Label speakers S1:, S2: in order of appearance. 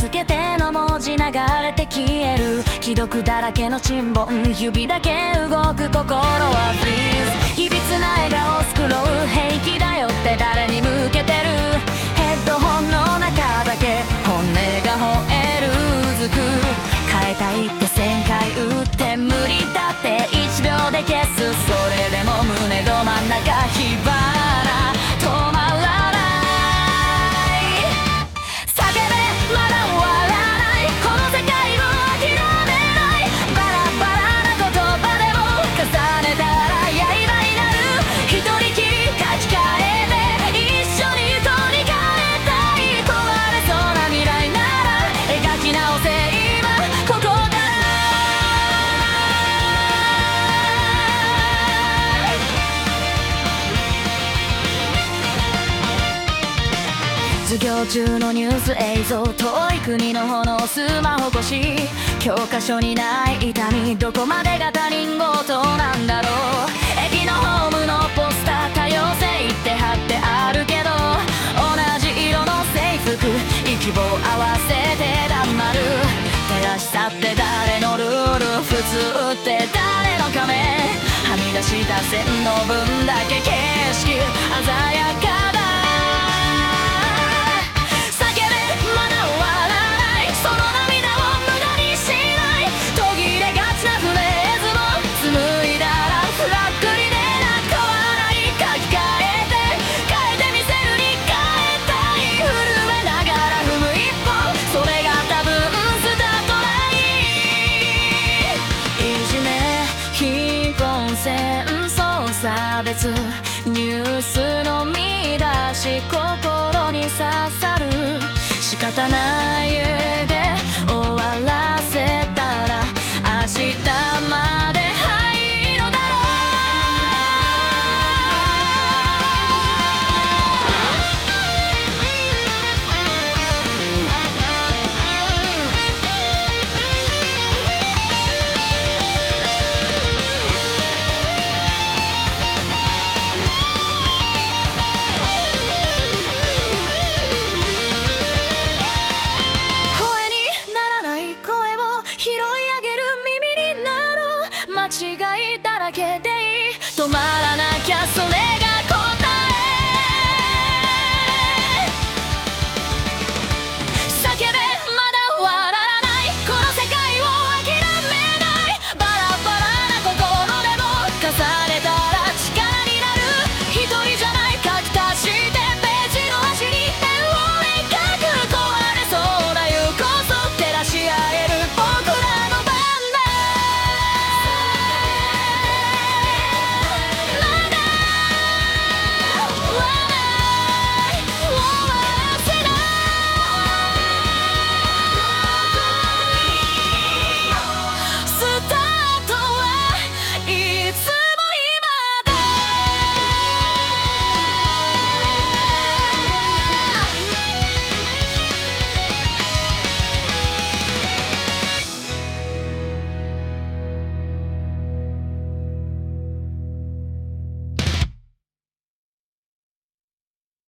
S1: つけての文字流れて消える既読だらけの沈黙、指だけ動く心はフリーズ。いびつな笑顔スクロール、平気だよって誰に向けてる。ヘッドホンの中だけ本音が吠えるうずく。変えたいって1000回打って無理だって1秒で消す。それでも胸ど真ん中火花止まらない。叫べまだ終わらない、この世界を諦めない。バラバラな言葉でも重ねたら刃になる。一人きり書き換えて一緒に取り替えたい。壊れそうな未来なら描き直せ今ここから。授業中のニュース映像、遠い国の炎、スマホ越し。教科書にない痛み、どこまでが他人事なんだろう。駅のホームのポスター、多様性って貼ってあるけど、同じ色の制服、息を合わせて黙る。正しさって誰のルール、普通って誰の仮面。はみ出した線の分だけ景色鮮やかだ。戦争差別ニュースの見出し、心に刺さる。仕方ないで終わらせたら明日まではいいのだろ間違いだらけでいい、止まらなきゃ。